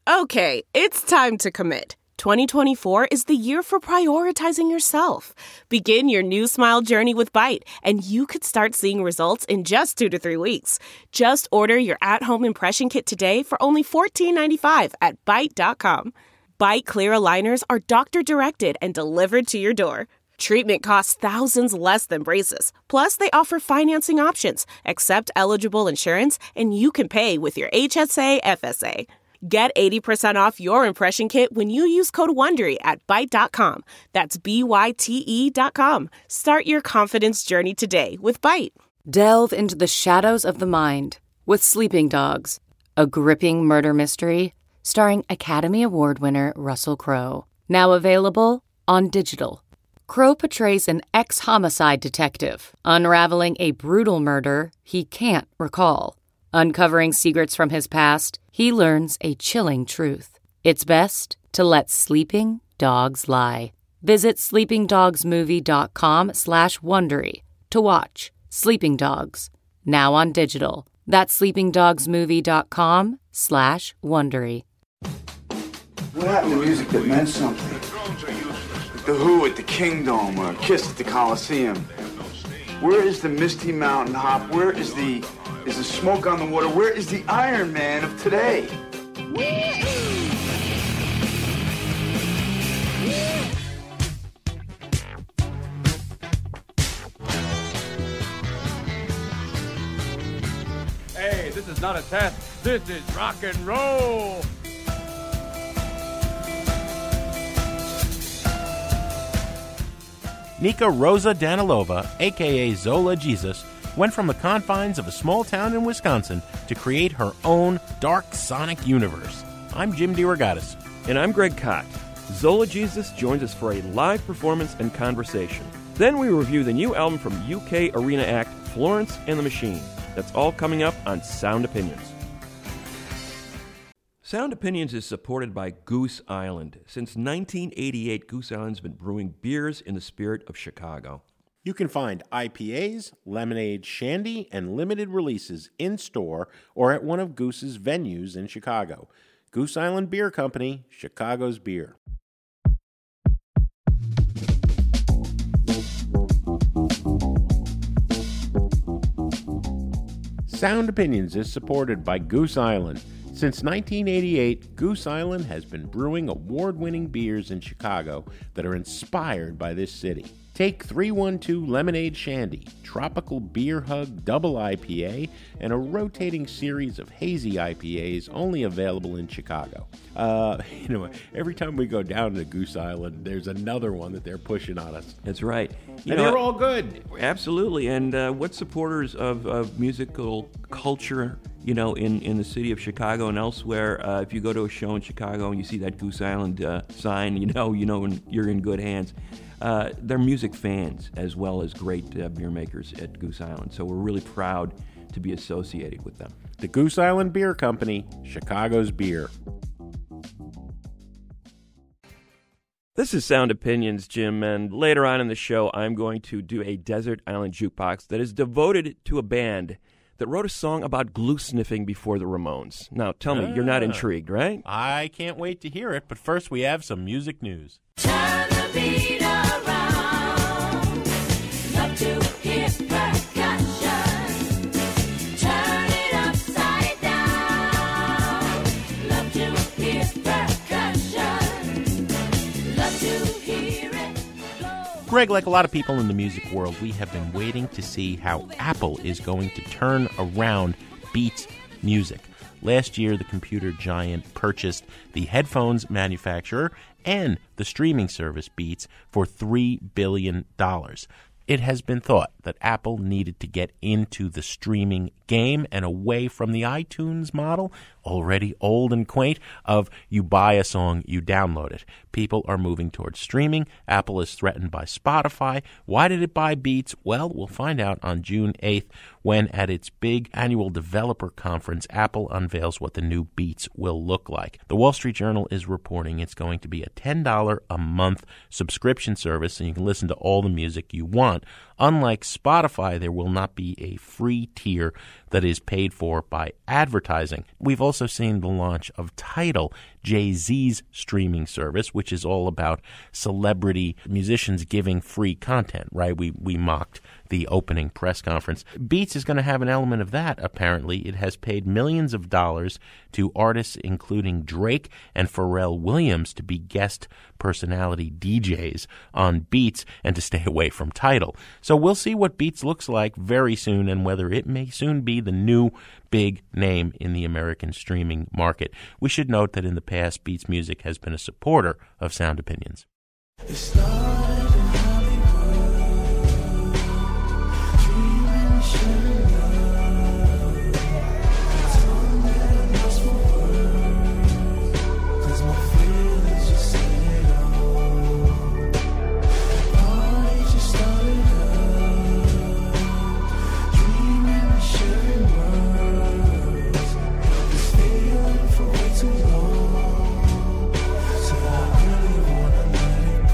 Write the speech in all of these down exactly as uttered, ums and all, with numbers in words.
Okay, it's time to commit. twenty twenty-four is the year for prioritizing yourself. Begin your new smile journey with Byte, and you could start seeing results in just two to three weeks. Just order your at-home impression kit today for only fourteen ninety-five at byte dot com. Byte clear aligners are doctor-directed and delivered to your door. Treatment costs thousands less than braces. Plus, they offer financing options, accept eligible insurance, and you can pay with your H S A F S A. Get eighty percent off your impression kit when you use code WONDERY at byte dot com. That's B Y T E dot com. Start your confidence journey today with Byte. Delve into the shadows of the mind with Sleeping Dogs, a gripping murder mystery starring Academy Award winner Russell Crowe. Now available on digital. Crowe portrays an ex-homicide detective unraveling a brutal murder he can't recall. Uncovering secrets from his past, he learns a chilling truth. It's best to let sleeping dogs lie. Visit sleepingdogsmovie.com slash Wondery to watch Sleeping Dogs, now on digital. That's sleepingdogsmovie.com slash Wondery. What happened to music that meant something? Like the Who at the Kingdom or Kiss at the Coliseum. Where is the Misty Mountain Hop? Where is the is the Smoke on the Water? Where is the Iron Man of today? Hey, this is not a test. This is rock and roll. Nika Rosa Danilova, a k a. Zola Jesus, went from the confines of a small town in Wisconsin to create her own dark sonic universe. I'm Jim DeRogatis. And I'm Greg Kot. Zola Jesus joins us for a live performance and conversation. Then we review the new album from U K arena act Florence and the Machine. That's all coming up on Sound Opinions. Sound Opinions is supported by Goose Island. Since nineteen eighty-eight, Goose Island's been brewing beers in the spirit of Chicago. You can find I P As, lemonade, shandy, and limited releases in-store or at one of Goose's venues in Chicago. Goose Island Beer Company, Chicago's beer. Sound Opinions is supported by Goose Island. Since nineteen eighty-eight, Goose Island has been brewing award-winning beers in Chicago that are inspired by this city. Take three one two Lemonade Shandy, Tropical Beer Hug Double I P A, and a rotating series of hazy I P As only available in Chicago. Uh, you know, every time we go down to Goose Island, there's another one that they're pushing on us. That's right. You and know, they're all good. Absolutely. And uh, what supporters of, of musical culture, you know, in, in the city of Chicago and elsewhere, uh, if you go to a show in Chicago and you see that Goose Island uh, sign, you know, you know you're in good hands. Uh, they're music fans as well as great uh, beer makers at Goose Island. So we're really proud to be associated with them. The Goose Island Beer Company, Chicago's beer. This is Sound Opinions, Jim, and later on in the show, I'm going to do a Desert Island Jukebox that is devoted to a band that wrote a song about glue sniffing before the Ramones. Now, tell me, ah. you're not intrigued, right? I can't wait to hear it, but first we have some music news. Turn the beat around. Love to hear percussion. Turn it upside down. Love to hear percussion. Love to hear it blow. Greg, like a lot of people in the music world, we have been waiting to see how Apple is going to turn around Beats music. Last year, the computer giant purchased the headphones manufacturer and the streaming service Beats for three billion dollars. It has been thought that Apple needed to get into the streaming game and away from the iTunes model, already old and quaint, of you buy a song, you download it. People are moving towards streaming. Apple is threatened by Spotify. Why did it buy Beats? Well, we'll find out on June eighth when at its big annual developer conference, Apple unveils what the new Beats will look like. The Wall Street Journal is reporting it's going to be a ten dollars a month subscription service, and you can listen to all the music you want Unlike Spotify, there will not be a free tier that is paid for by advertising. We've also seen the launch of Tidal, Jay-Z's streaming service, which is all about celebrity musicians giving free content, right? We we mocked the opening press conference. Beats is going to have an element of that, apparently. It has paid millions of dollars to artists including Drake and Pharrell Williams to be guest personality D Js on Beats and to stay away from Tidal. So we'll see what Beats looks like very soon and whether it may soon be the new big name in the American streaming market. We should note that in the past, Beats Music has been a supporter of Sound Opinions. It started in Hollywood, dreaming, sharing love. Told me that I lost for words, 'cause my feelings just said it all. Party just started up, dreaming, sharing words. This feeling for way too long, so I really wanna let it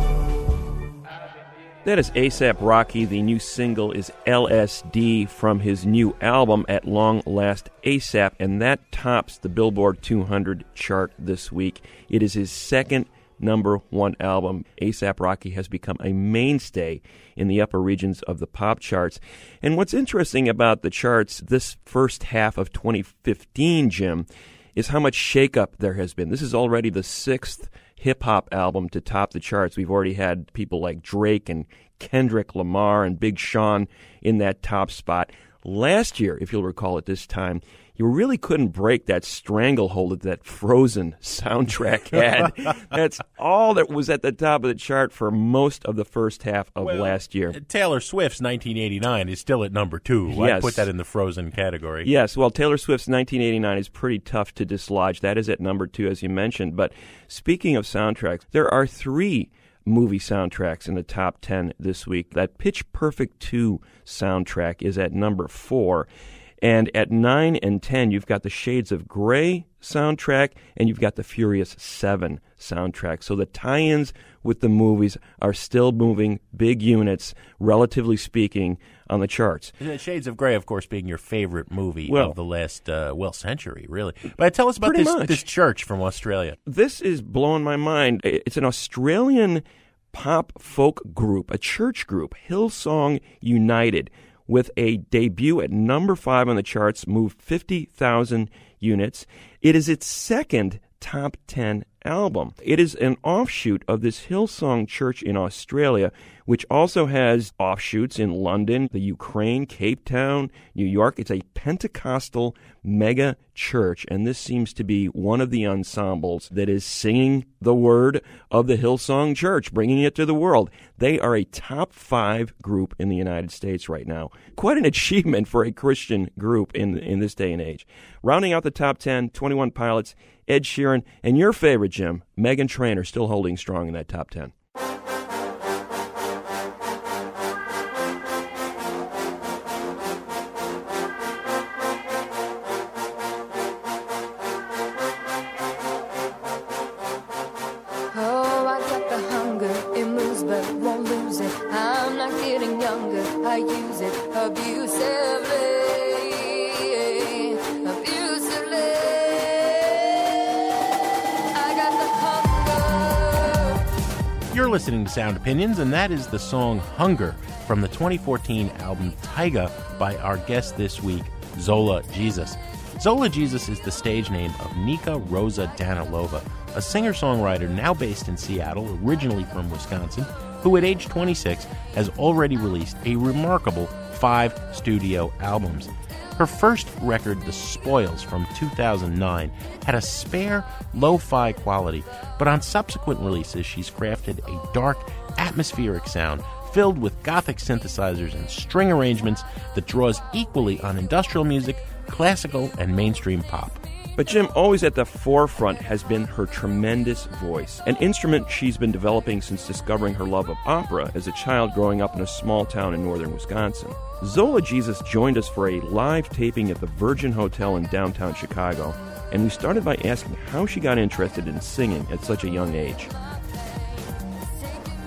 go. That is ASAP Rocky. The new single is L S D from his new album, At Long Last ASAP, and that tops the Billboard two hundred chart this week. It is his second number one album. ASAP Rocky has become a mainstay in the upper regions of the pop charts. And what's interesting about the charts this first half of twenty fifteen, Jim, is how much shakeup there has been. This is already the sixth hip-hop album to top the charts. We've already had people like Drake and Kendrick Lamar and Big Sean in that top spot. Last year, if you'll recall at this time, you really couldn't break that stranglehold that that Frozen soundtrack had. That's all that was at the top of the chart for most of the first half of Well, last year. Taylor Swift's nineteen eighty-nine is still at number two. I Yes. put that in the Frozen category. Yes, well, Taylor Swift's nineteen eighty-nine is pretty tough to dislodge. That is at number two, as you mentioned. But speaking of soundtracks, there are three movie soundtracks in the top ten this week. That Pitch Perfect two soundtrack is at number four. And at nine and ten, you've got the Shades of Grey soundtrack, and you've got the Furious seven soundtrack. So the tie-ins with the movies are still moving big units, relatively speaking, on the charts. Shades of Grey, of course, being your favorite movie Well- of the last, uh, well, century, really. But tell us about Pretty this, much. this church from Australia. This is blowing my mind. It's an Australian pop folk group, a church group, Hillsong United, with a debut at number five on the charts, moved fifty thousand units. It is its second top ten album. It is an offshoot of this Hillsong Church in Australia, which also has offshoots in London, the Ukraine, Cape Town, New York. It's a Pentecostal mega church, and this seems to be one of the ensembles that is singing the word of the Hillsong Church, bringing it to the world. They are a top five group in the United States right now. Quite an achievement for a Christian group in in this day and age. Rounding out the top ten, twenty-one Pilots, Ed Sheeran, and your favorite, Jim, Meghan Trainor, still holding strong in that top ten. Oh, I got the hunger, it moves but won't lose it. I'm not getting younger, I use it abusively, abusively. I got the hunger. You're listening to Sound Opinions, and that is the song Hunger from the twenty fourteen album Taiga by our guest this week, Zola Jesus. Zola Jesus is the stage name of Nika Rosa Danilova, a singer-songwriter now based in Seattle, originally from Wisconsin, who at age twenty-six has already released a remarkable five studio albums. Her first record, The Spoils, from two thousand nine, had a spare, lo-fi quality, but on subsequent releases she's crafted a dark, atmospheric sound filled with gothic synthesizers and string arrangements that draws equally on industrial music, classical, and mainstream pop. But Jim, always at the forefront has been her tremendous voice, an instrument she's been developing since discovering her love of opera as a child growing up in a small town in northern Wisconsin. Zola Jesus joined us for a live taping at the Virgin Hotel in downtown Chicago, and we started by asking how she got interested in singing at such a young age.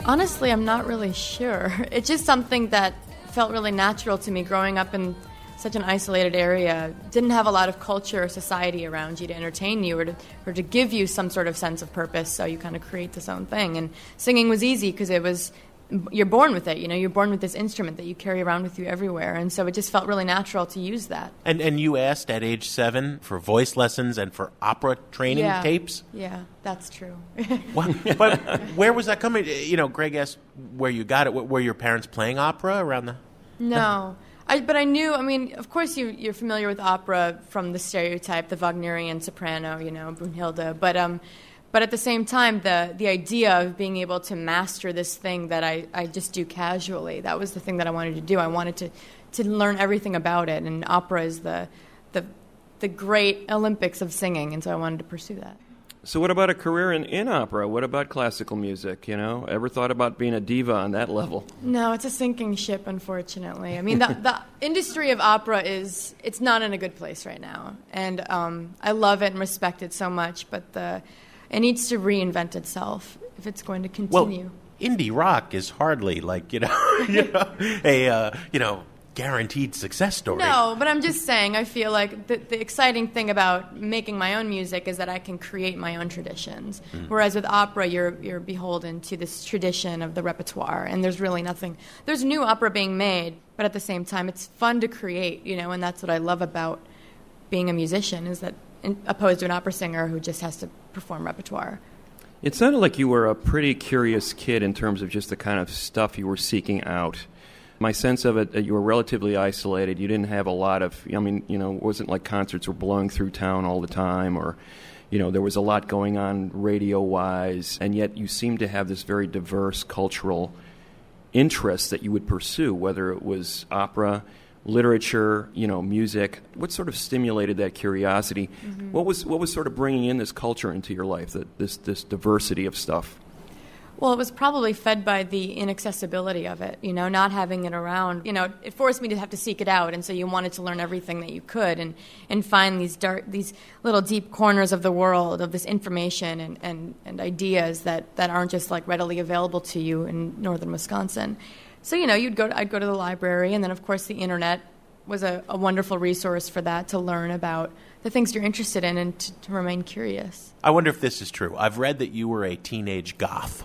Honestly, I'm not really sure. It's just something that felt really natural to me growing up in such an isolated area. Didn't have a lot of culture or society around you to entertain you or to, or to give you some sort of sense of purpose, so you kind of create this own thing. And singing was easy because it was, you're born with it, you know, you're born with this instrument that you carry around with you everywhere. And so it just felt really natural to use that. And and you asked at age seven for voice lessons and for opera training yeah. tapes? Yeah, that's true. Well, but where was that coming? You know, Greg asked where you got it. Were your parents playing opera around the... No. I, but I knew, I mean, of course you, you're familiar with opera from the stereotype, the Wagnerian soprano, you know, Brunhilde. But um, but at the same time, the, the idea of being able to master this thing that I, I just do casually, that was the thing that I wanted to do. I wanted to, to learn everything about it. And opera is the, the, the great Olympics of singing, and so I wanted to pursue that. So what about a career in, in opera? What about classical music, you know? Ever thought about being a diva on that level? No, it's a sinking ship, unfortunately. I mean, the, the industry of opera is, it's not in a good place right now. And um, I love it and respect it so much, but the, it needs to reinvent itself if it's going to continue. Well, indie rock is hardly like, you know, you know a, uh, you know, guaranteed success story. No, but I'm just saying, I feel like the, the exciting thing about making my own music is that I can create my own traditions. Mm. Whereas with opera, you're you're beholden to this tradition of the repertoire, and there's really nothing. There's new opera being made, but at the same time, it's fun to create, you know, and that's what I love about being a musician, is that in, opposed to an opera singer who just has to perform repertoire. It sounded like you were a pretty curious kid in terms of just the kind of stuff you were seeking out. My sense of it, you were relatively isolated. You didn't have a lot of, I mean, you know, it wasn't like concerts were blowing through town all the time, or, you know, there was a lot going on radio-wise, and yet you seemed to have this very diverse cultural interest that you would pursue, whether it was opera, literature, you know, music. What sort of stimulated that curiosity? Mm-hmm. What was what was sort of bringing in this culture into your life, that this this diversity of stuff? Well, it was probably fed by the inaccessibility of it, you know, not having it around. You know, it forced me to have to seek it out, and so you wanted to learn everything that you could and, and find these dark, these little deep corners of the world, of this information and, and, and ideas that, that aren't just, like, readily available to you in northern Wisconsin. So, you know, you'd go to, I'd go to the library, and then, of course, the internet was a, a wonderful resource for that, to learn about the things you're interested in and to, to remain curious. I wonder if this is true. I've read that you were a teenage goth.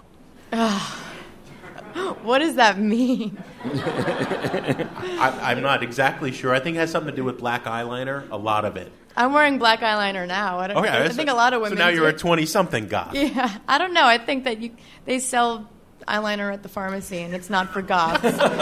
What does that mean? I, I'm not exactly sure. I think it has something to do with black eyeliner, a lot of it. I'm wearing black eyeliner now. I, don't, okay, I think a lot of women So now you're do. a twenty-something goth. Yeah, I don't know. I think that you they sell eyeliner at the pharmacy, and it's not for goths.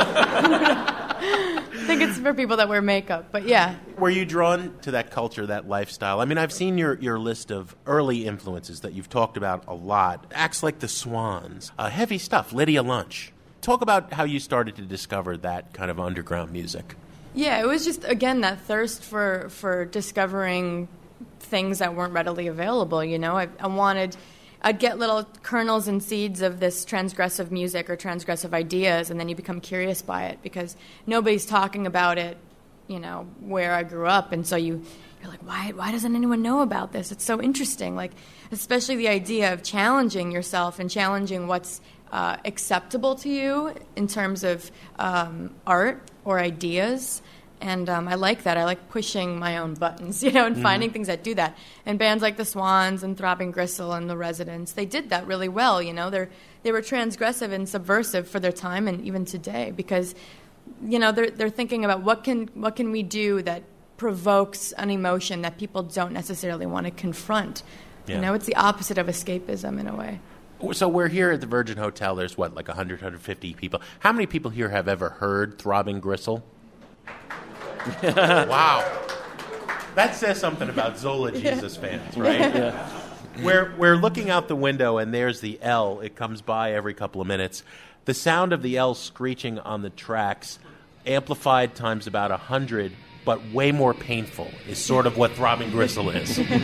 I think it's for people that wear makeup, but yeah. Were you drawn to that culture, that lifestyle? I mean, I've seen your, your list of early influences that you've talked about a lot. Acts like the Swans, uh, heavy stuff, Lydia Lunch. Talk about how you started to discover that kind of underground music. Yeah, it was just, again, that thirst for, for discovering things that weren't readily available, you know? I, I wanted... I'd get little kernels and seeds of this transgressive music or transgressive ideas, and then you become curious by it because nobody's talking about it, you know, where I grew up. And so you, you're like, why, why doesn't anyone know about this? It's so interesting, like, especially the idea of challenging yourself and challenging what's uh, acceptable to you in terms of um, art or ideas. And um, I like that. I like pushing my own buttons, you know, and mm-hmm. finding things that do that. And bands like the Swans and Throbbing Gristle and the Residents, they did that really well, you know. They're, they were transgressive and subversive for their time and even today because, you know, they're, they're thinking about what can, what can we do that provokes an emotion that people don't necessarily want to confront. Yeah. You know, it's the opposite of escapism in a way. So we're here at the Virgin Hotel. There's, what, like one hundred, one hundred fifty people. How many people here have ever heard Throbbing Gristle? Wow. That says something about Zola Jesus yeah. fans, right? Yeah. We're, we're looking out the window, and there's the L. It comes by every couple of minutes. The sound of the L screeching on the tracks, amplified times about one hundred, but way more painful, is sort of what Throbbing Gristle is. Subhuman!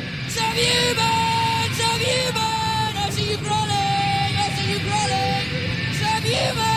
Subhuman! I see you crawling! I see you crawling! Subhuman!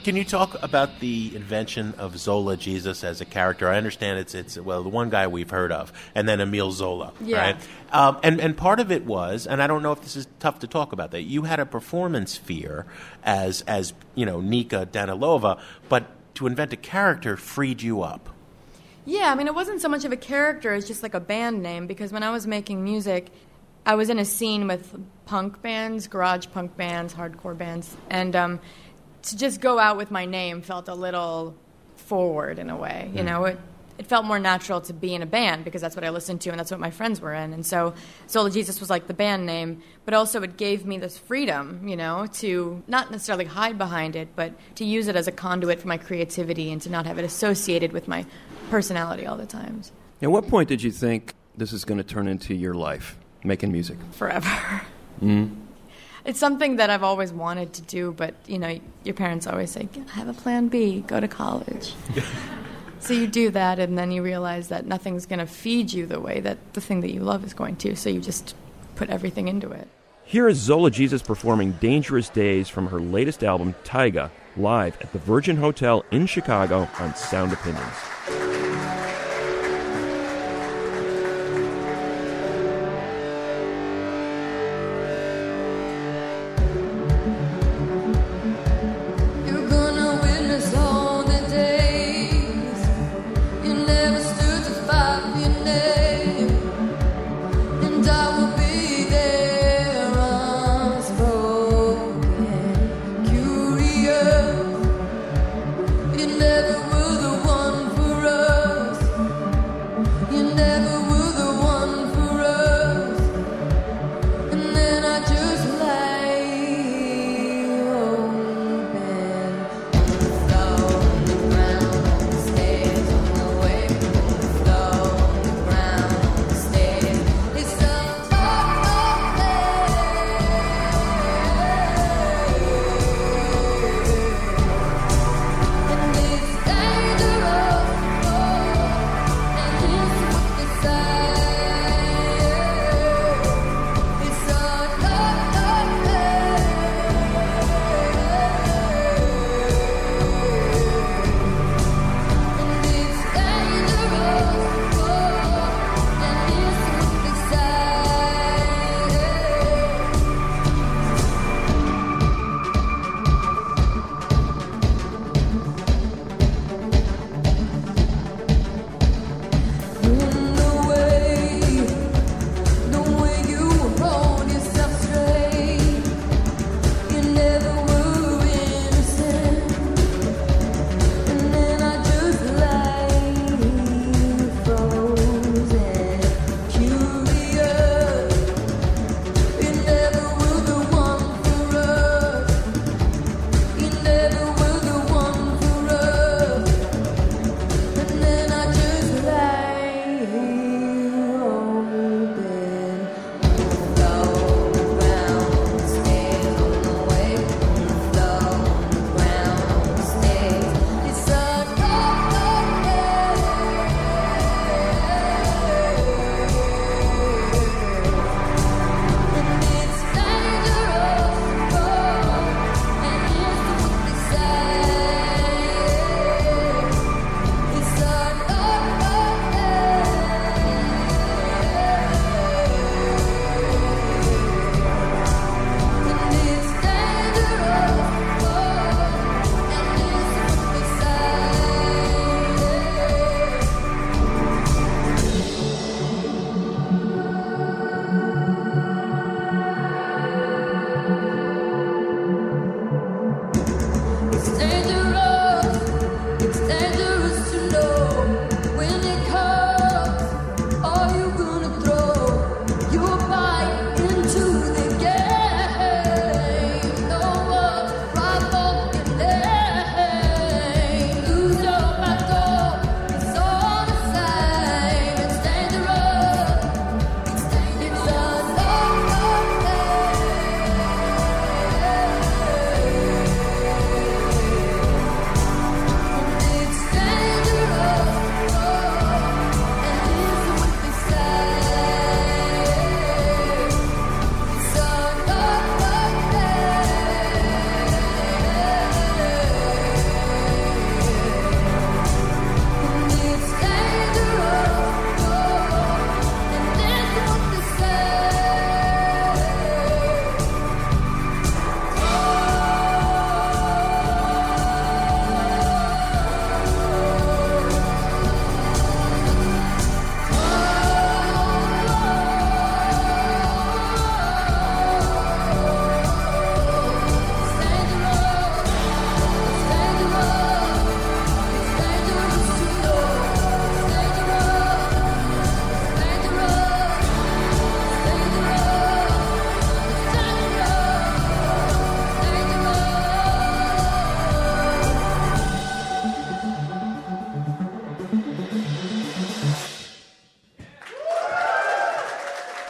Can you talk about the invention of Zola Jesus as a character? I understand it's, it's well, the one guy we've heard of, and then Emile Zola, yeah. right? Um, and, and part of it was, and I don't know if this is tough to talk about, that you had a performance fear as, as you know, Nika Danilova, but to invent a character freed you up. Yeah, I mean, it wasn't so much of a character as just like a band name, because when I was making music, I was in a scene with punk bands, garage punk bands, hardcore bands, and um, to just go out with my name felt a little forward in a way. You know, it, it felt more natural to be in a band because that's what I listened to and that's what my friends were in. And so Zola Jesus was like the band name, but also it gave me this freedom, you know, to not necessarily hide behind it, but to use it as a conduit for my creativity and to not have it associated with my personality all the times. At what point did you think this is going to turn into your life, making music? Forever. Mm-hmm. It's something that I've always wanted to do, but, you know, your parents always say, have a plan B, go to college. So you do that, and then you realize that nothing's going to feed you the way that the thing that you love is going to, so you just put everything into it. Here is Zola Jesus performing Dangerous Days from her latest album, Taiga, live at the Virgin Hotel in Chicago on Sound Opinions.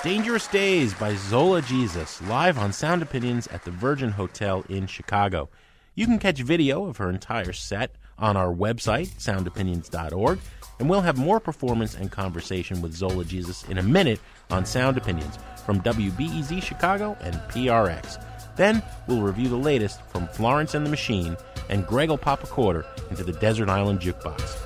Dangerous Days by Zola Jesus, live on Sound Opinions at the Virgin Hotel in Chicago. You can catch video of her entire set on our website, sound opinions dot org, and we'll have more performance and conversation with Zola Jesus in a minute on Sound Opinions from W B E Z Chicago and P R X. Then we'll review the latest from Florence and the Machine and Greg will pop a quarter into the Desert Island Jukebox.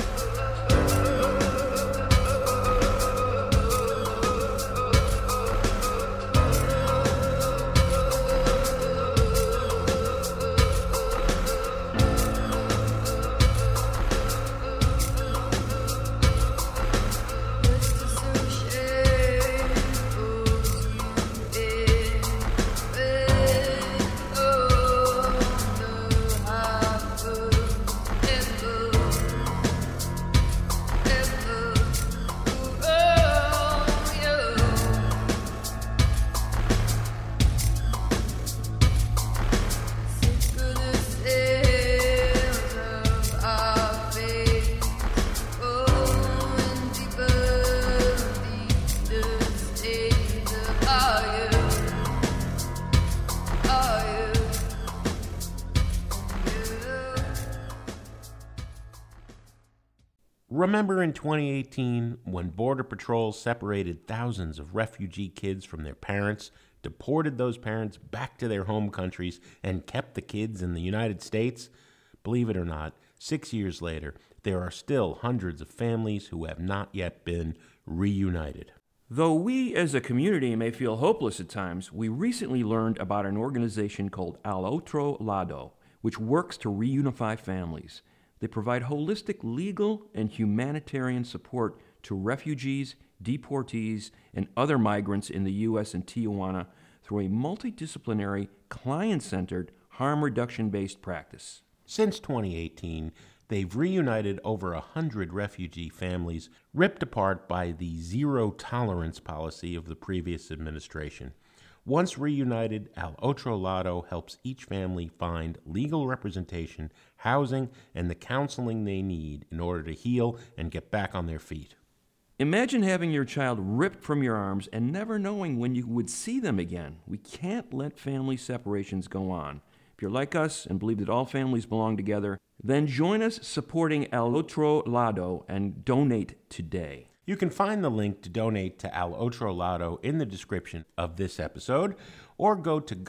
Remember in twenty eighteen when Border Patrol separated thousands of refugee kids from their parents, deported those parents back to their home countries, and kept the kids in the United States? Believe it or not, six years later, there are still hundreds of families who have not yet been reunited. Though we as a community may feel hopeless at times, we recently learned about an organization called Al Otro Lado, which works to reunify families. They provide holistic legal and humanitarian support to refugees, deportees, and other migrants in the U S and Tijuana through a multidisciplinary, client-centered, harm reduction-based practice. Since twenty eighteen, they've reunited over a hundred refugee families ripped apart by the zero-tolerance policy of the previous administration. Once reunited, Al Otro Lado helps each family find legal representation, housing, and the counseling they need in order to heal and get back on their feet. Imagine having your child ripped from your arms and never knowing when you would see them again. We can't let family separations go on. If you're like us and believe that all families belong together, then join us supporting Al Otro Lado and donate today. You can find the link to donate to Al Otro Lado in the description of this episode, or go to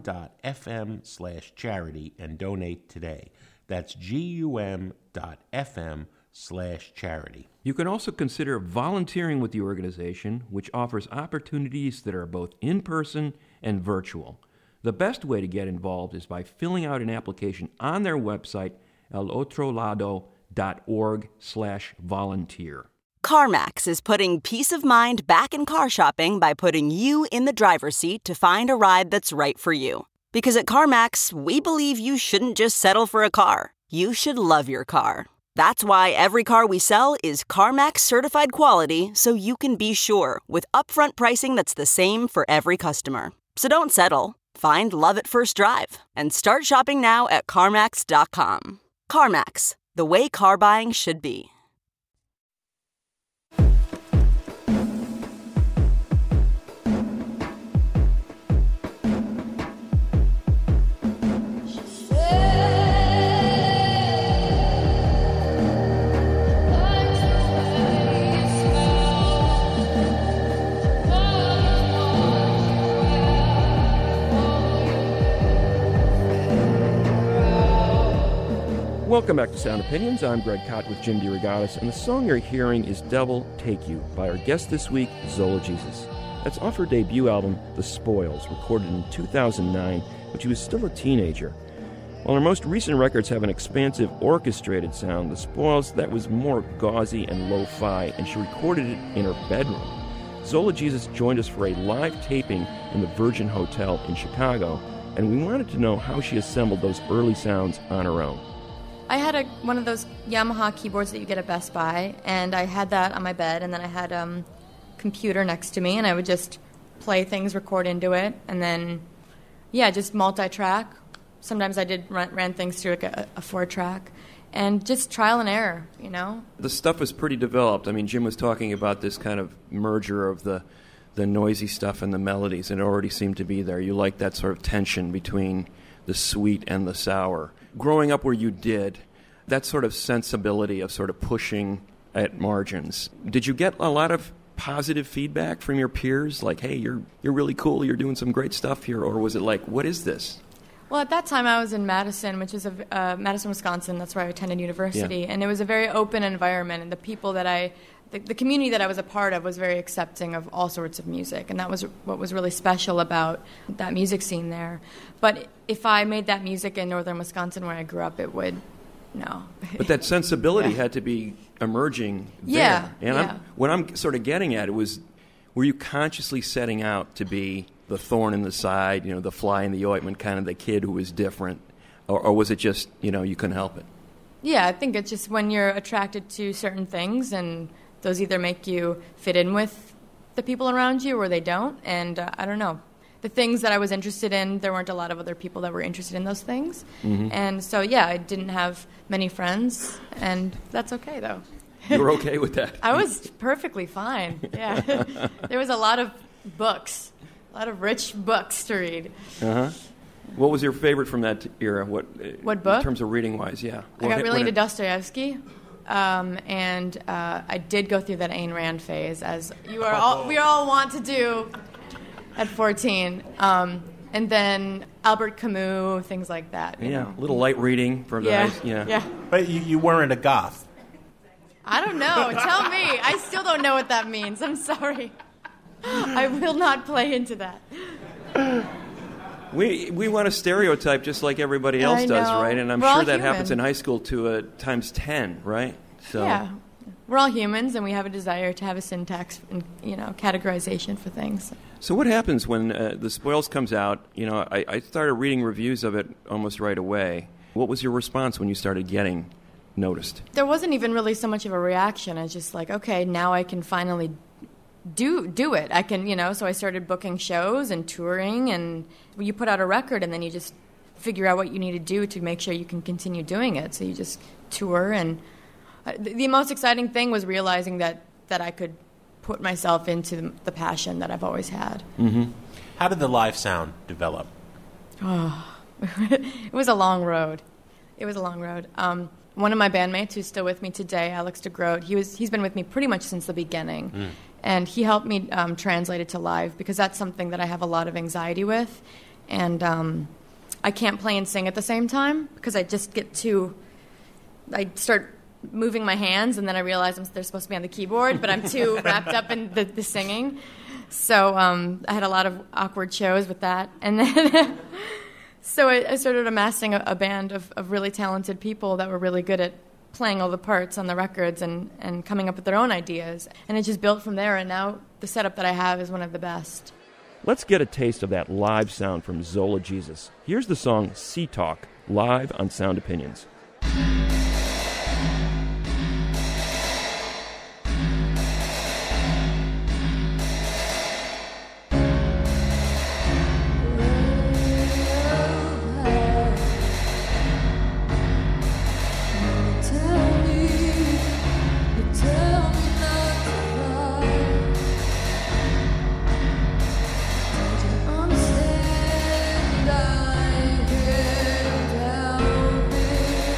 gum.fm slash charity and donate today. That's gum.fm slash charity. You can also consider volunteering with the organization, which offers opportunities that are both in-person and virtual. The best way to get involved is by filling out an application on their website, alotrolado.org slash volunteer. CarMax is putting peace of mind back in car shopping by putting you in the driver's seat to find a ride that's right for you. Because at CarMax, we believe you shouldn't just settle for a car. You should love your car. That's why every car we sell is CarMax certified quality, so you can be sure with upfront pricing that's the same for every customer. So don't settle. Find love at first drive and start shopping now at CarMax dot com. CarMax, the way car buying should be. Welcome back to Sound Opinions. I'm Greg Kot with Jim DeRogatis, and the song you're hearing is Devil Take You by our guest this week, Zola Jesus. That's off her debut album, The Spoils, recorded in two thousand nine when she was still a teenager. While her most recent records have an expansive orchestrated sound, The Spoils, that was more gauzy and lo-fi, and she recorded it in her bedroom. Zola Jesus joined us for a live taping in the Virgin Hotel in Chicago, and we wanted to know how she assembled those early sounds on her own. I had a one of those Yamaha keyboards that you get at Best Buy, and I had that on my bed, and then I had a um, computer next to me, and I would just play things, record into it, and then, yeah, just multi-track. Sometimes I did run, ran things through like a, a four-track, and just trial and error, you know? The stuff was pretty developed. I mean, Jim was talking about this kind of merger of the the noisy stuff and the melodies, and it already seemed to be there. You like that sort of tension between the sweet and the sour. Growing up where you did, that sort of sensibility of sort of pushing at margins, did you get a lot of positive feedback from your peers? Like, hey, you're you're really cool, you're doing some great stuff here, or was it like, what is this? Well, at that time, I was in Madison, which is a, uh, Madison, Wisconsin. That's where I attended university. Yeah. And it was a very open environment. And the people that I, the, the community that I was a part of was very accepting of all sorts of music. And that was what was really special about that music scene there. But if I made that music in northern Wisconsin where I grew up, it would, no. But that sensibility Yeah. had to be emerging there. Yeah, And yeah. I'm, what I'm sort of getting at, it was, were you consciously setting out to be the thorn in the side, you know, the fly in the ointment, kind of the kid who was different? Or, or was it just, you know, you couldn't help it? Yeah, I think it's just when you're attracted to certain things and those either make you fit in with the people around you or they don't. And uh, I don't know. The things that I was interested in, there weren't a lot of other people that were interested in those things. Mm-hmm. And so, yeah, I didn't have many friends, and that's okay, though. You were okay with that? I was perfectly fine, yeah. There was a lot of books, a lot of rich books to read. Uh-huh. What was your favorite from that era? What What book? In terms of reading-wise, yeah. I What- got really what- into Dostoevsky, um, and uh, I did go through that Ayn Rand phase, as you are all, we all want to do at fourteen. Um, and then Albert Camus, things like that. You Yeah, know. a little light reading for the Yeah, nice, yeah. yeah. But you, you weren't a goth. I don't know. Tell me. I still don't know what that means. I'm sorry. I will not play into that. We we want to stereotype just like everybody else I does, know. right? And I'm We're all sure that happens in human. high school to a times ten, right? So Yeah. We're all humans, and we have a desire to have a syntax and, you know, categorization for things. So what happens when uh, The Spoils comes out? You know, I, I started reading reviews of it almost right away. What was your response when you started getting noticed? There wasn't even really so much of a reaction. I was just like, okay, now I can finally do do it. I can, you know, so I started booking shows and touring, and you put out a record, and then you just figure out what you need to do to make sure you can continue doing it. So you just tour, and uh, the, the most exciting thing was realizing that, that I could put myself into the, the passion that I've always had. Mm-hmm. How did the live sound develop? Oh, it was a long road. It was a long road. Um, one of my bandmates who's still with me today, Alex DeGroat, he was he's been with me pretty much since the beginning, Mm. and he helped me um, translate it to live because that's something that I have a lot of anxiety with, and um, I can't play and sing at the same time because I just get too. I start moving my hands, and then I realize I'm, they're supposed to be on the keyboard, but I'm too wrapped up in the, the singing. So um, I had a lot of awkward shows with that, and then. So I, I started amassing a, a band of, of really talented people that were really good at playing all the parts on the records and, and coming up with their own ideas. And it just built from there, and now the setup that I have is one of the best. Let's get a taste of that live sound from Zola Jesus. Here's the song Sea Talk, live on Sound Opinions. Understand I can't help it.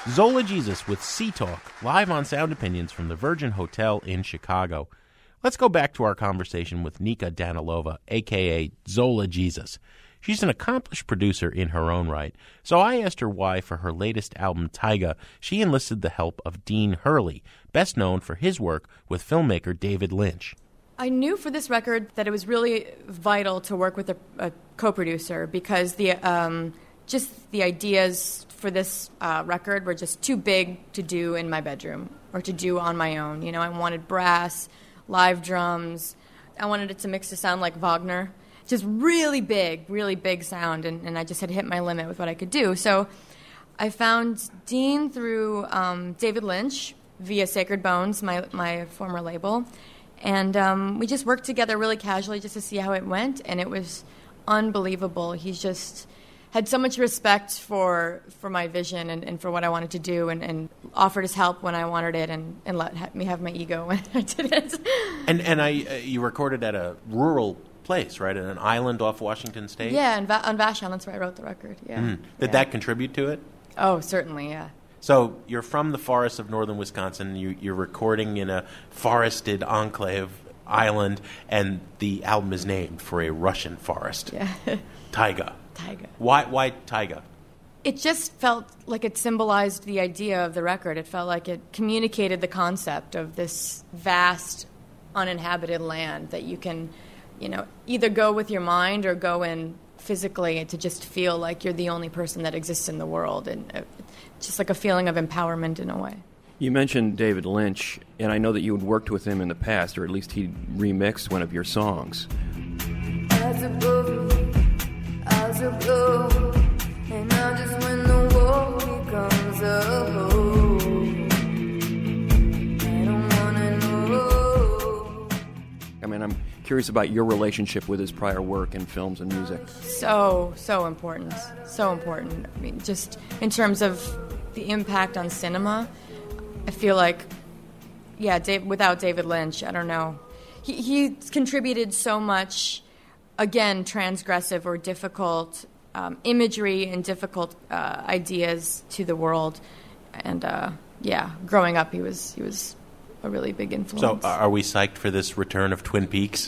Zola Jesus with Sea Talk, live on Sound Opinions from the Virgin Hotel in Chicago. Let's go back to our conversation with Nika Danilova, a k a. Zola Jesus. She's an accomplished producer in her own right, so I asked her why, for her latest album, Taiga, she enlisted the help of Dean Hurley, best known for his work with filmmaker David Lynch. I knew for this record that it was really vital to work with a, a co-producer because the um, just the ideas for this uh, record were just too big to do in my bedroom or to do on my own. You know, I wanted brass, live drums. I wanted it to mix to sound like Wagner. Just really big, really big sound, and, and I just had hit my limit with what I could do. So I found Dean through um, David Lynch via Sacred Bones, my, my former label. And um, we just worked together really casually just to see how it went, and it was unbelievable. He's just had so much respect for for my vision and, and for what I wanted to do, and, and offered his help when I wanted it, and, and let me have my ego when I did it. And and I uh, you recorded at a rural place, right, at an island off Washington State? Yeah, in Va- on Vashon, that's where I wrote the record, yeah. Mm. Did yeah. that contribute to it? Oh, certainly, yeah. So you're from the forests of northern Wisconsin. You, you're recording in a forested enclave island, and the album is named for a Russian forest. Yeah. Taiga. Taiga. Why, why Taiga? It just felt like it symbolized the idea of the record. It felt like it communicated the concept of this vast, uninhabited land that you can, you know, either go with your mind or go in physically to just feel like you're the only person that exists in the world, and uh, just like a feeling of empowerment in a way. You mentioned David Lynch, and I know that you had worked with him in the past, or at least he remixed one of your songs. As above me, as below, and now just when the war becomes a home, I don't wanna know. I mean, I'm curious about your relationship with his prior work in films and music. So, so important. So important. I mean, just in terms of the impact on cinema, I feel like, yeah, Dave, without David Lynch, I don't know. He, he's contributed so much, again, transgressive or difficult um, imagery and difficult uh, ideas to the world. And, uh, yeah, growing up, he was he was a really big influence. So are we psyched for this return of Twin Peaks?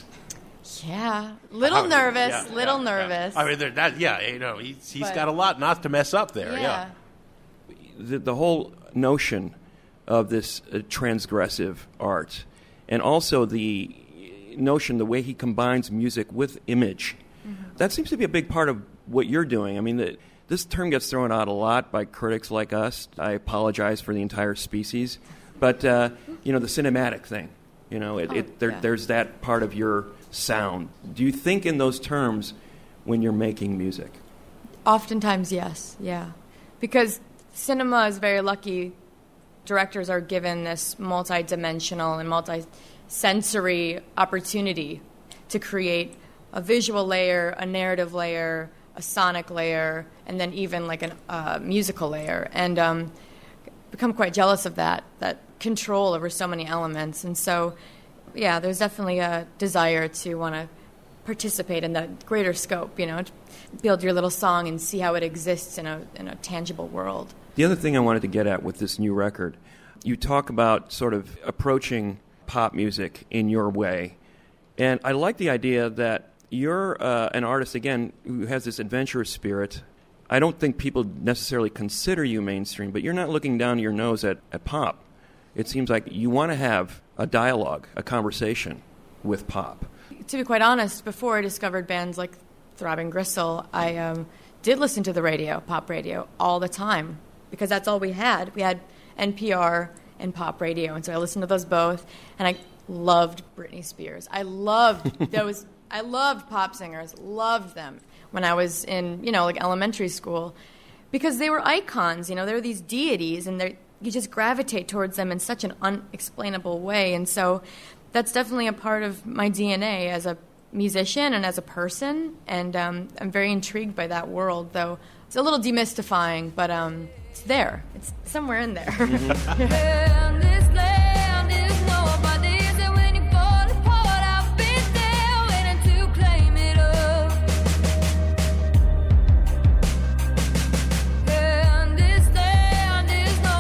Yeah, little How, nervous, yeah, little yeah, nervous. Yeah. I mean, they're not, yeah, you know, he's, he's But- got a lot not to mess up there. Yeah. Yeah. The, the whole notion of this uh, transgressive art, and also the notion, the way he combines music with image, Mm-hmm. that seems to be a big part of what you're doing. I mean, the, this term gets thrown out a lot by critics like us. I apologize for the entire species. But, uh, you know, the cinematic thing, you know, it, Oh, it, there, yeah. there's that part of your sound. Do you think in those terms when you're making music? Oftentimes, yes, yeah. Because cinema is very lucky. Directors are given this multi-dimensional and multi-sensory opportunity to create a visual layer, a narrative layer, a sonic layer, and then even like a uh, musical layer. And um, become quite jealous of that, that control over so many elements. And so, yeah, there's definitely a desire to want to participate in that greater scope, you know, to build your little song and see how it exists in a in a tangible world. The other thing I wanted to get at with this new record, you talk about sort of approaching pop music in your way. And I like the idea that you're uh, an artist, again, who has this adventurous spirit. I don't think people necessarily consider you mainstream, but you're not looking down your nose at, at pop. It seems like you want to have a dialogue, a conversation with pop. To be quite honest, before I discovered bands like Throbbing Gristle, I um, did listen to the radio, pop radio, all the time, because that's all we had. We had N P R and pop radio, and so I listened to those both, and I loved Britney Spears. I loved those. I loved pop singers, loved them when I was in, you know, like elementary school, because they were icons. You know, they were these deities, and they you just gravitate towards them in such an unexplainable way, and so that's definitely a part of my D N A as a musician and as a person, and um, I'm very intrigued by that world, though it's a little demystifying, but um, it's there. It's somewhere in there. And this land is nobody's, and when you fall apart, I've been there waiting to claim it up. And this land is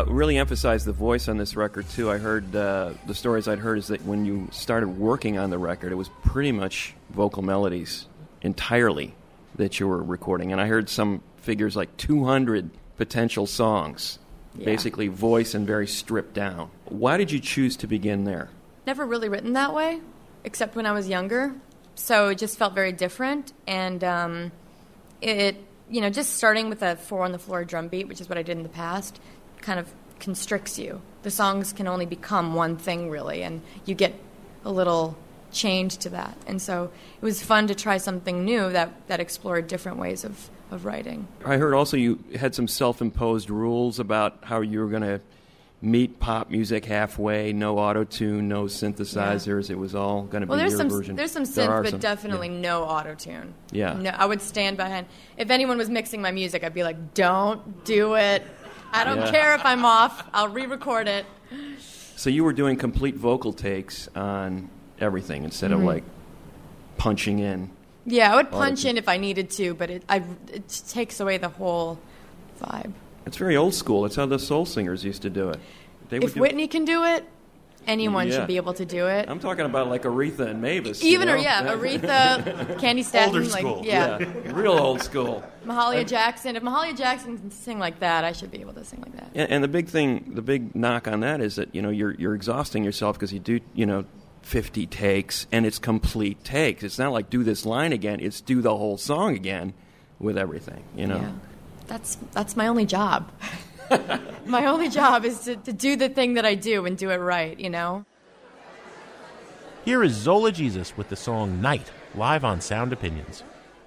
uh, really emphasized the voice on this record, too. I heard, uh, the stories I'd heard is that when you started working on the record, it was pretty much vocal melodies entirely that you were recording. And I heard some figures like two hundred potential songs, Yeah. basically voice and very stripped down. Why did you choose to begin there? Never really written that way, except when I was younger. So it just felt very different. And um, it, you know, just starting with a four on the floor drum beat, which is what I did in the past, kind of constricts you. The songs can only become one thing, really, and you get a little change to that. And so it was fun to try something new that, that explored different ways of, of writing. I heard also you had some self-imposed rules about how you were going to meet pop music halfway, no auto-tune, no synthesizers. It was all going to Well, be there's your some version. there's some There synth, are but some, definitely yeah. no auto-tune. Yeah. No, I would stand behind. If anyone was mixing my music, I'd be like, "Don't do it. I don't Yeah. care if I'm off. I'll re-record it." So you were doing complete vocal takes on everything instead Mhm. of like punching in. Yeah, I would punch auto-tune. in if I needed to, but it I, it takes away the whole vibe. It's very old school. It's how the soul singers used to do it. They would If do- Whitney can do it, anyone Yeah. should be able to do it. I'm talking about like Aretha and Mavis. Even you or know? yeah, Aretha, Candy Staton, Older like school. yeah. Real old school. Mahalia I- Jackson. If Mahalia Jackson can sing like that, I should be able to sing like that. And, and the big thing, the big knock on that is that you know you're you're exhausting yourself because you do you know fifty takes and it's complete takes. It's not like do this line again. It's do the whole song again with everything. You know. Yeah. That's that's my only job. My only job is to, to do the thing that I do and do it right, you know? Here is Zola Jesus with the song Night, live on Sound Opinions.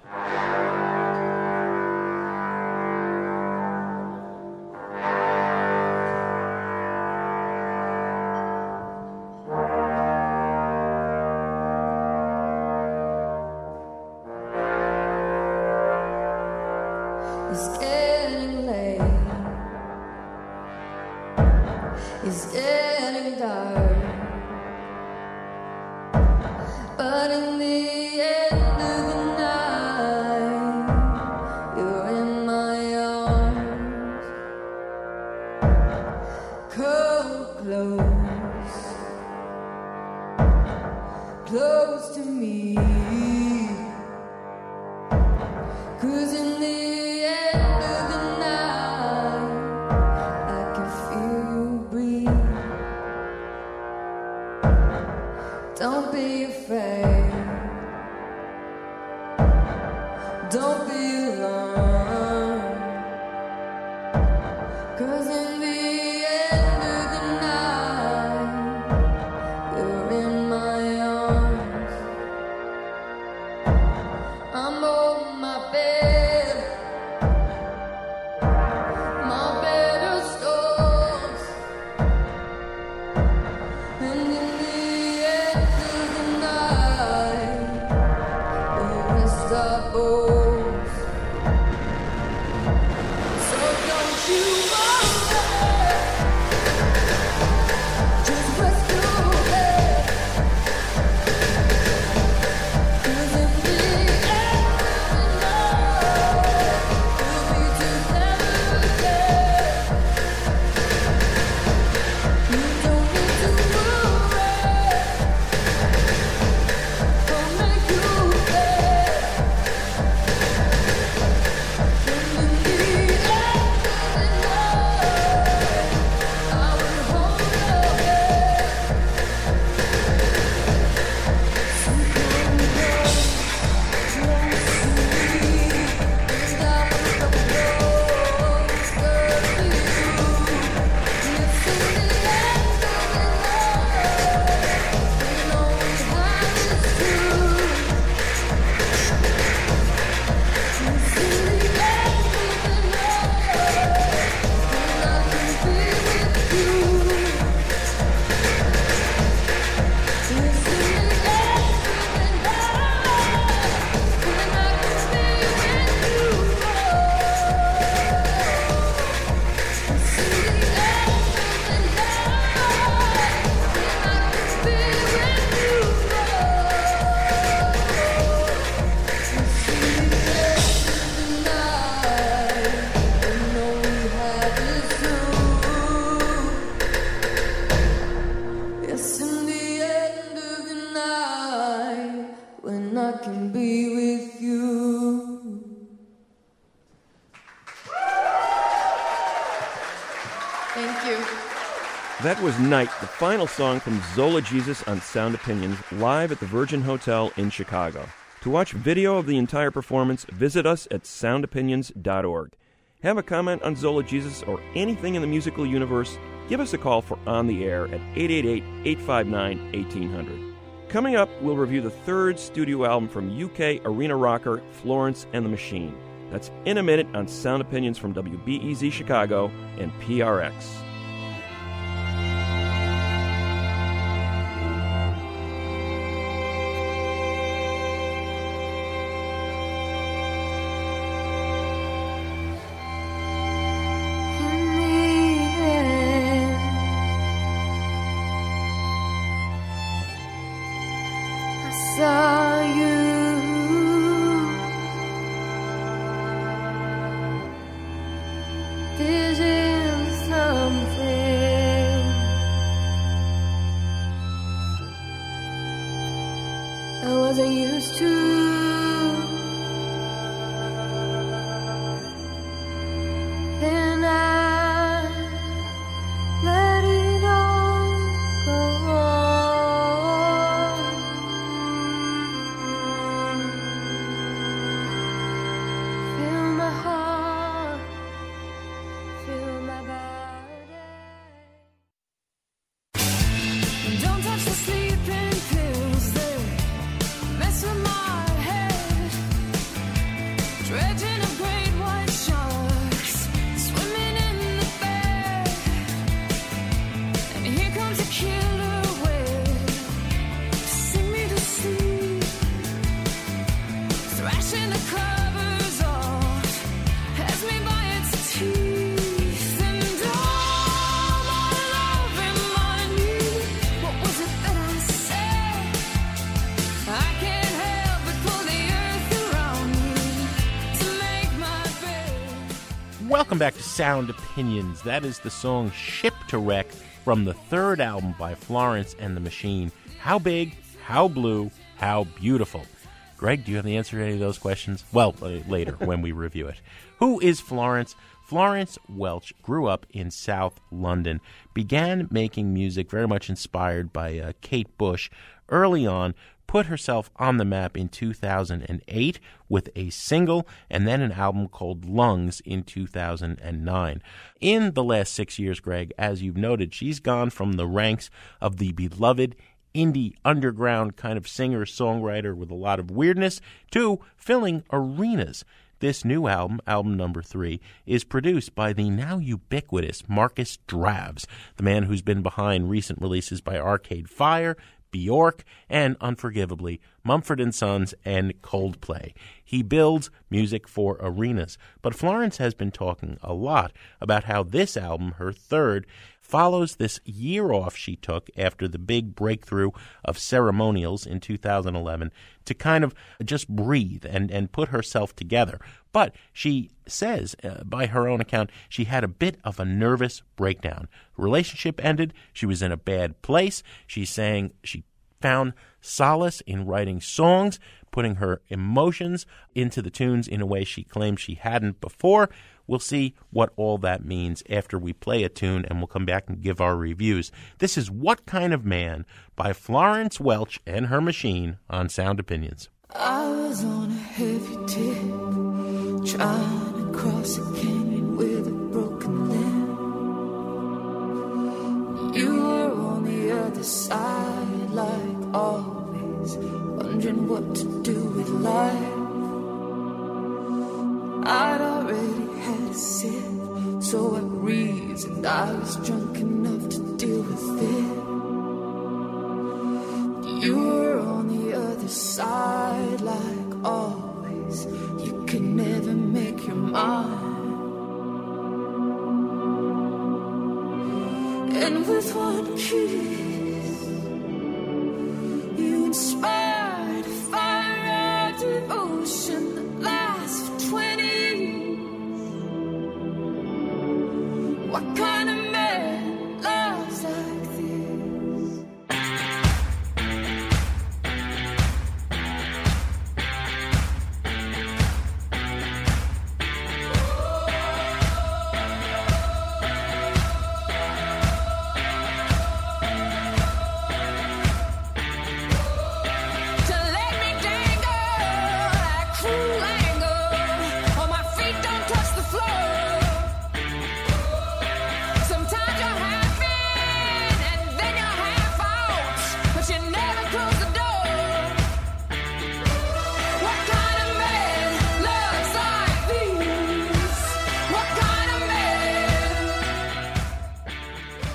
It's getting late. It's getting dark. But in the end of the night, you're in my arms. Come close, close to me. 'Cause in the end of the night, I can feel you breathe. Don't be afraid. Don't be alarmed. 'Cause in the end of the night, you're in my arms. That was Night, the final song from Zola Jesus on Sound Opinions, live at the Virgin Hotel in Chicago. To watch video of the entire performance, visit us at sound opinions dot org. Have a comment on Zola Jesus or anything in the musical universe? Give us a call for On the Air at eight eight eight, eight five nine, one eight zero zero. Coming up, we'll review the third studio album from U K arena rocker Florence and the Machine. That's in a minute on Sound Opinions from W B E Z Chicago and P R X. Saw you vision something I wasn't used to. Then I let it all go on. Feel my heart, feel my body. Don't touch the sleeping pills, they mess with my head. Dredging of great white sharks, swimming in the bed. And here comes a killer whale to sing me to sleep, thrashing the covers off, has me by its teeth. And all my love remind me, what was it that I said? I can't help but pull the earth around me to make my bed. Welcome back to Sound Opinions. That is the song Ship to Wreck from the third album by Florence and the Machine. How big, how blue, how beautiful. Greg, do you have the answer to any of those questions? Well, uh, later when we review it. Who is Florence? Florence Welch grew up in South London, began making music very much inspired by uh, Kate Bush early on, put herself on the map in two thousand eight with a single and then an album called Lungs in two thousand nine. In the last six years, Greg, as you've noted, she's gone from the ranks of the beloved indie underground kind of singer-songwriter with a lot of weirdness to filling arenas. This new album, album number three, is produced by the now ubiquitous Marcus Dravs, the man who's been behind recent releases by Arcade Fire, Bjork, and, unforgivably, Mumford and Sons and Coldplay. He builds music for arenas. But Florence has been talking a lot about how this album, her third, follows this year off she took after the big breakthrough of Ceremonials in two thousand eleven to kind of just breathe and, and put herself together. But she says, uh, by her own account, she had a bit of a nervous breakdown. The relationship ended. She was in a bad place. She's saying she found solace in writing songs, putting her emotions into the tunes in a way she claimed she hadn't before. We'll see what all that means after we play a tune, and we'll come back and give our reviews. This is What Kind of Man by Florence Welch and her Machine on Sound Opinions. I was on a heavy tip, trying to cross a canyon with a broken limb. You were on the other side, like always, wondering what to do with life. I'd already had a sip, so I reasoned I was drunk enough to deal with it. You were on the other side, like always. You could never make your mind. And with one kiss, you inspired a fire of devotion that lasts for twenty years. What kind of man loves like this?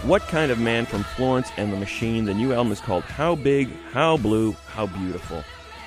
What Kind of Man from Florence and the Machine. The new album is called How Big, How Blue, How Beautiful.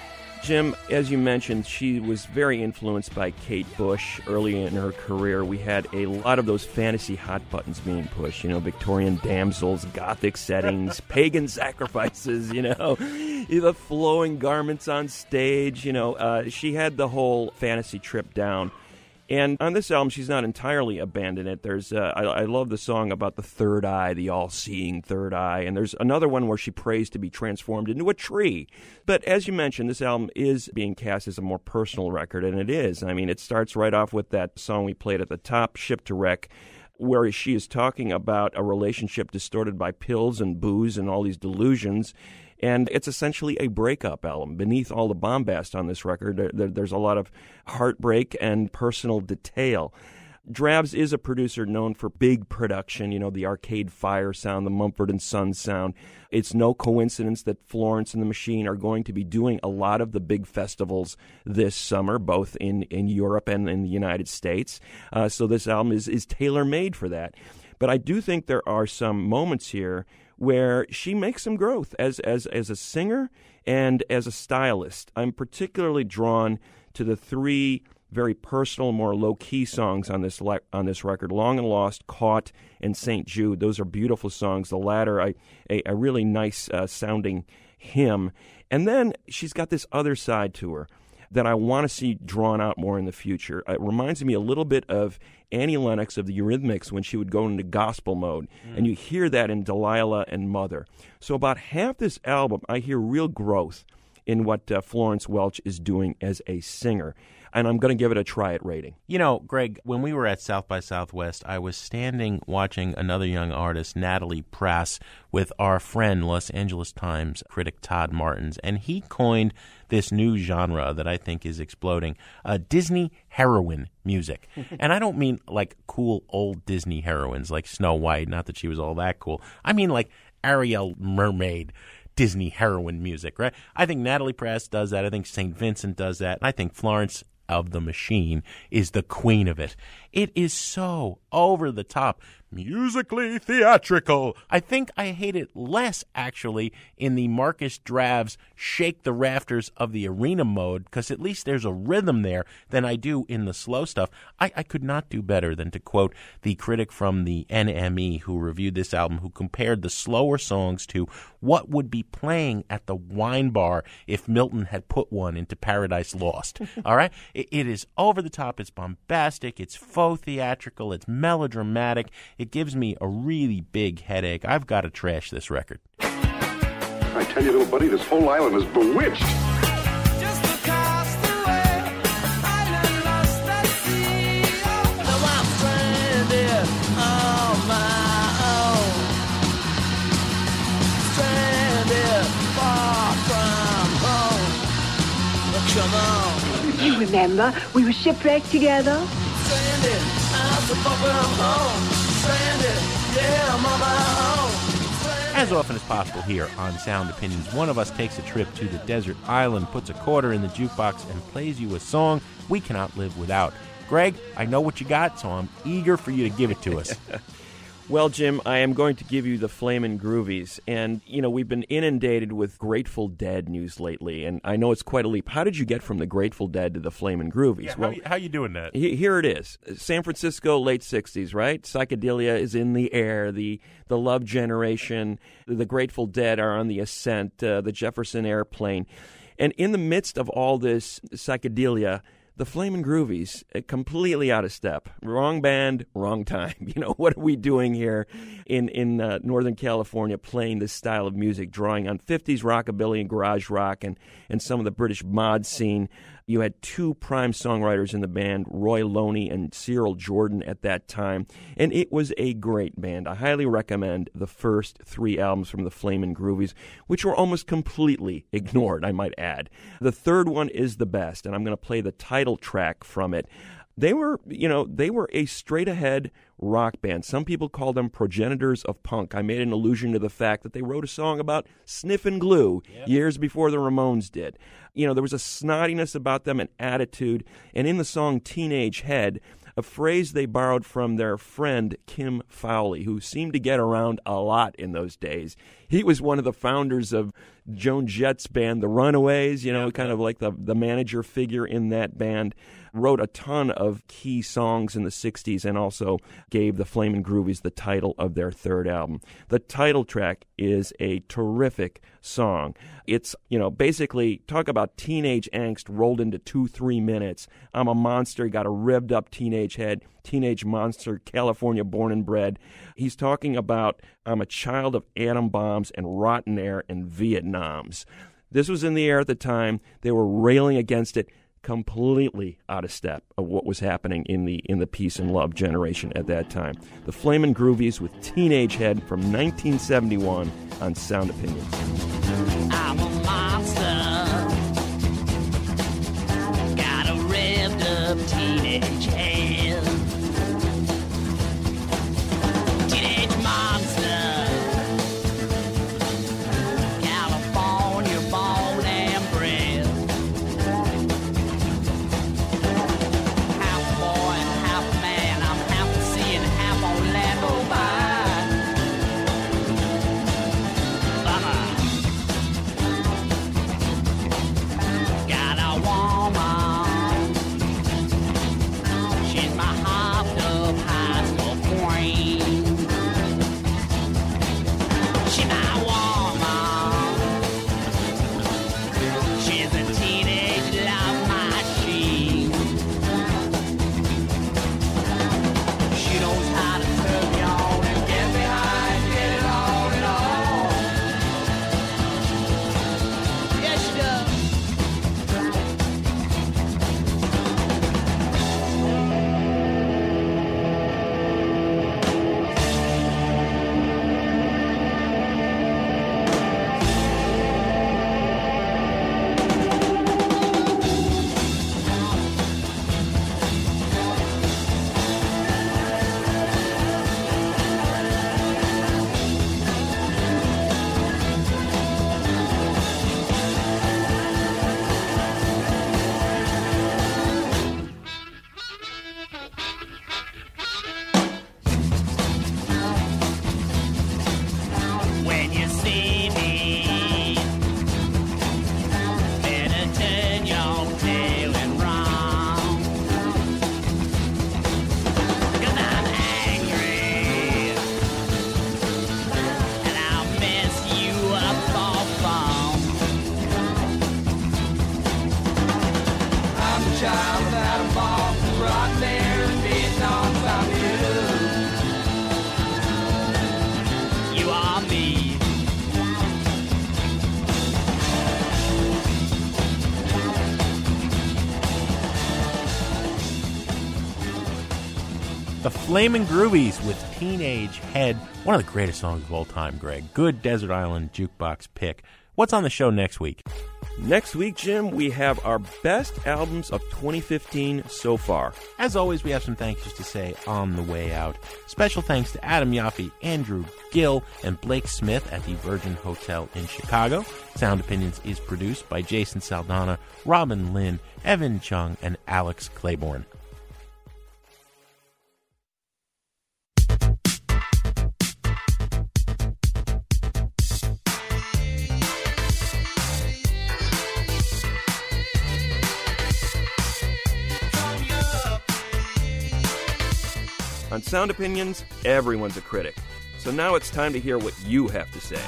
Jim, as you mentioned, she was very influenced by Kate Bush early in her career. We had a lot of those fantasy hot buttons being pushed, you know, Victorian damsels, gothic settings, pagan sacrifices, you know, the flowing garments on stage, you know. Uh, she had the whole fantasy trip down. And on this album, she's not entirely abandoned it. There's, uh, I, I love the song about the third eye, the all-seeing third eye. And there's another one where she prays to be transformed into a tree. But as you mentioned, this album is being cast as a more personal record, and it is. I mean, it starts right off with that song we played at the top, Ship to Wreck, where she is talking about a relationship distorted by pills and booze and all these delusions. And it's essentially a breakup album. Beneath all the bombast on this record, there, there, there's a lot of heartbreak and personal detail. Drabs is a producer known for big production, you know, the Arcade Fire sound, the Mumford and Sons sound. It's no coincidence that Florence and the Machine are going to be doing a lot of the big festivals this summer, both in, in Europe and in the United States. Uh, so this album is, is tailor-made for that. But I do think there are some moments here where she makes some growth as as as a singer and as a stylist. I'm particularly drawn to the three very personal, more low-key songs on this le- on this record, Long and Lost, Caught, and Saint Jude. Those are beautiful songs. The latter, I, a, a really nice uh, sounding hymn. And then she's got this other side to her that I want to see drawn out more in the future. It reminds me a little bit of Annie Lennox of the Eurythmics when she would go into gospel mode, mm. and you hear that in Delilah and Mother. So about half this album, I hear real growth in what uh, Florence Welch is doing as a singer. And I'm going to give it a try-it rating. You know, Greg, when we were at South by Southwest, I was standing watching another young artist, Natalie Prass, with our friend, Los Angeles Times critic Todd Martins, and he coined this new genre that I think is exploding, uh, Disney heroine music. And I don't mean like cool old Disney heroines like Snow White, not that she was all that cool. I mean like Ariel Mermaid Disney heroine music, right? I think Natalie Prass does that. I think Saint Vincent does that. And I think Florence of the Machine is the queen of it. It is so over the top, musically theatrical. I think I hate it less, actually, in the Marcus Dravs shake the rafters of the arena mode, because at least there's a rhythm there, than I do in the slow stuff. I, I could not do better than to quote the critic from the N M E who reviewed this album, who compared the slower songs to what would be playing at the wine bar if Milton had put one into Paradise Lost. All right? It, it is over the top. It's bombastic. It's faux theatrical. It's melodramatic. It gives me a really big headache. I've got to trash this record. I tell you, little buddy, this whole island is bewitched. Just across the way, island lost at sea. Now I'm stranded on my own. Stranded far from home. Come on. You remember, we were shipwrecked together. Stranded out so far from home. Stranded, yeah, I'm on my own. As often as possible here on Sound Opinions, one of us takes a trip to the desert island, puts a quarter in the jukebox, and plays you a song we cannot live without. Greg, I know what you got, so I'm eager for you to give it to us. Well, Jim, I am going to give you the Flamin' Groovies. And, you know, we've been inundated with Grateful Dead news lately, and I know it's quite a leap. How did you get from the Grateful Dead to the Flamin' Groovies? Yeah, well, how, you, how you doing that? He, here it is. San Francisco, late sixties, right? Psychedelia is in the air. The the Love Generation, the Grateful Dead are on the ascent, uh, the Jefferson Airplane. And in the midst of all this psychedelia, the Flamin' Groovies, uh, completely out of step. Wrong band, wrong time. You know, what are we doing here in, in uh, Northern California playing this style of music, drawing on fifties rockabilly and garage rock and, and some of the British mod scene? You had two prime songwriters in the band, Roy Loney and Cyril Jordan at that time, and it was a great band. I highly recommend the first three albums from the Flamin' Groovies, which were almost completely ignored, I might add. The third one is the best, and I'm going to play the title track from it. They were, you know, they were a straight-ahead rock band. Some people call them progenitors of punk. I made an allusion to the fact that they wrote a song about sniffing glue yep. years before the Ramones did. You know, there was a snottiness about them, an attitude, and in the song Teenage Head, a phrase they borrowed from their friend Kim Fowley, who seemed to get around a lot in those days. He was one of the founders of Joan Jett's band, The Runaways, you know, kind of like the, the manager figure in that band. Wrote a ton of key songs in the sixties and also gave the Flamin' Groovies the title of their third album. The title track is a terrific song. It's, you know, basically talk about teenage angst rolled into two, three minutes. I'm a monster, got a revved up teenage head, teenage monster, California born and bred. He's talking about I'm a child of atom bombs and rotten air and Vietnams. This was in the air at the time. They were railing against it. Completely out of step of what was happening in the in the peace and love generation at that time. The Flamin' Groovies with Teenage Head from nineteen seventy-one on Sound Opinions. I'm a monster, got a revved up teenage head, teenage monster, California born and bred. Half boy and half man, I'm half the sea and half Orlando by. Uh-huh. Got a woman, she's my hopped up high school queen. She's my woman, she's a teenage love machine. She knows how to turn me on and get me high and get it on and on. Yes, she does. When you see me, better turn your tail and run. 'Cause I'm angry, and I'll mess you up for fun. I'm a child without a bomb, right there in Vietnam, found you. You are me. The Flamin' Groovies with Teenage Head, one of the greatest songs of all time, Greg. Good Desert Island Jukebox pick. What's on the show next week? Next week, Jim, we have our best albums of twenty fifteen so far. As always, we have some thank yous to say on the way out. Special thanks to Adam Yaffe, Andrew Gill, and Blake Smith at the Virgin Hotel in Chicago. Sound Opinions is produced by Jason Saldana, Robin Lynn, Evan Chung, and Alex Claiborne. On Sound Opinions, everyone's a critic. So now it's time to hear what you have to say.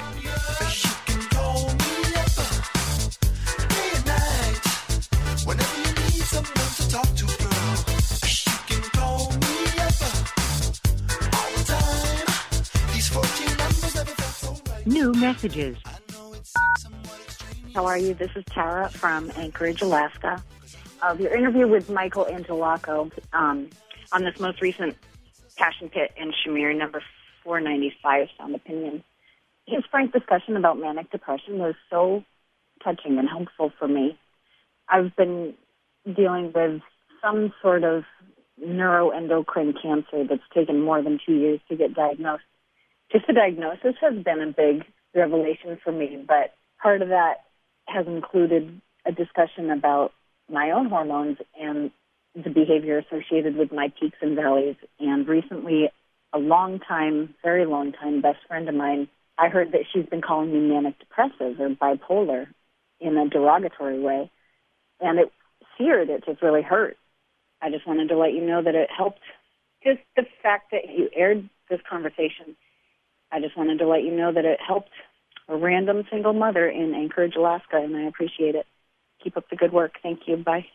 New messages. How are you? This is Tara from Anchorage, Alaska. Of your interview with Michael Angelacco um, on this most recent Passion Pit and Shamir number four ninety-five Sound Opinion. His frank discussion about manic depression was so touching and helpful for me. I've been dealing with some sort of neuroendocrine cancer that's taken more than two years to get diagnosed. Just the diagnosis has been a big revelation for me, but part of that has included a discussion about my own hormones and the behavior associated with my peaks and valleys. And recently, a long time, very long time best friend of mine, I heard that she's been calling me manic depressive or bipolar in a derogatory way. And it seared, it just really hurt. I just wanted to let you know that it helped. Just the fact that you aired this conversation, I just wanted to let you know that it helped a random single mother in Anchorage, Alaska, and I appreciate it. Keep up the good work. Thank you. Bye.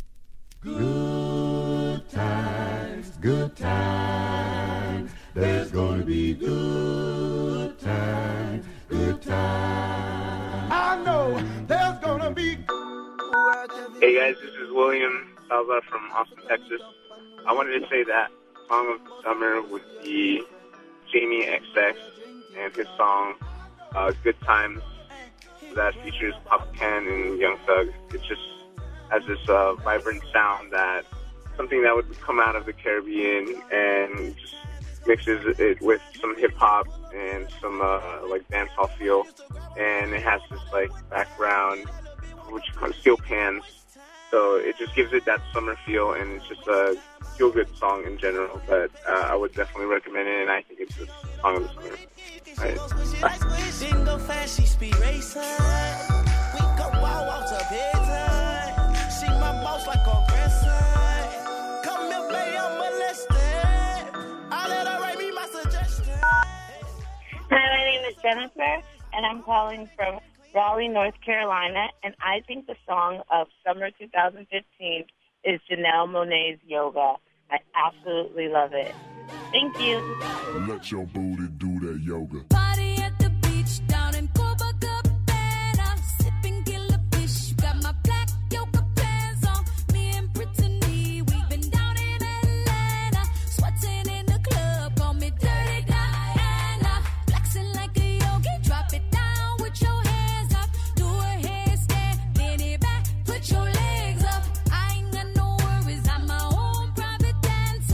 Good times, good times. There's gonna be good times, good times. I know there's gonna be. Hey guys, this is William Salva from Austin, Texas. I wanted to say that song of the summer would be Jamie X X and his song uh, Good Times that features Papa Ken and Young Thug. It just has this uh, vibrant sound, that something that would come out of the Caribbean, and just mixes it with some hip-hop and some uh, like dancehall feel, and it has this like background which you call steel pans, so it just gives it that summer feel, and it's just a feel-good song in general. But uh, I would definitely recommend it, and I think it's the song of the summer. All right. Bye. Didn't go fast, she speed racing. We go wild, walks up here time. She my boss like a grandson. Come here, baby, I'm molested. I let her write me my suggestion. Hi, my name is Jennifer, and I'm calling from Raleigh, North Carolina, and I think the song of summer two thousand fifteen is Janelle Monáe's Yoga. I absolutely love it. Thank you. Let your booty do that yoga. Party at the beach down in Copacabana, sipping killer fish. Got my black yoga pants on. Me and Brittany, we've been down in Atlanta, sweating in the club. Call me Dirty Diana, flexing like a yogi. Drop it down with your hands up. Do a headstand, bend it back, put your legs up. I ain't got no worries. I'm my own private dancer.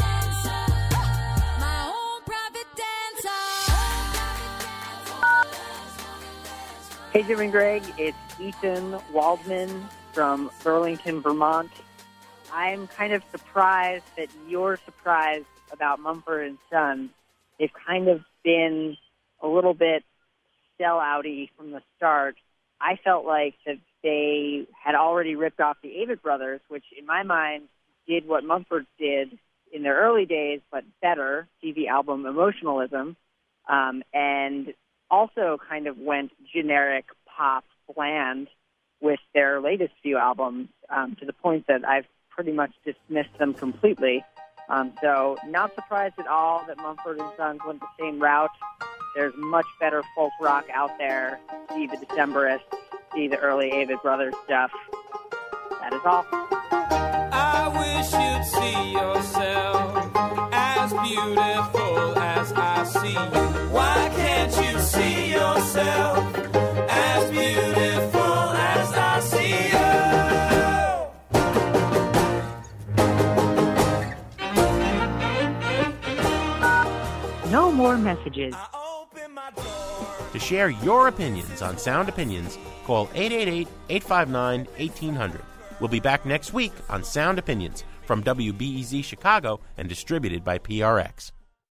My own private dancer. Hey, Jim and Greg, it's Ethan Waldman from Burlington, Vermont. I'm kind of surprised that you're surprised about Mumford and Sons. They've kind of been a little bit sell-outy from the start. I felt like that they had already ripped off the Avett Brothers, which in my mind did what Mumford did in their early days, but better, T V album Emotionalism, um, and also kind of went generic pop bland with their latest few albums, um, to the point that I've pretty much dismissed them completely. Um, so not surprised at all that Mumford and Sons went the same route. There's much better folk rock out there. See the Decemberists, see the early Avett Brothers stuff. That is all. I wish you'd see yourself as beautiful as I see you. Why can't you see yourself as beautiful as I see you? No more messages. To share your opinions on Sound Opinions, call eight eight eight, eight five nine, one eight zero zero. We'll be back next week on Sound Opinions from W B E Z Chicago and distributed by P R X.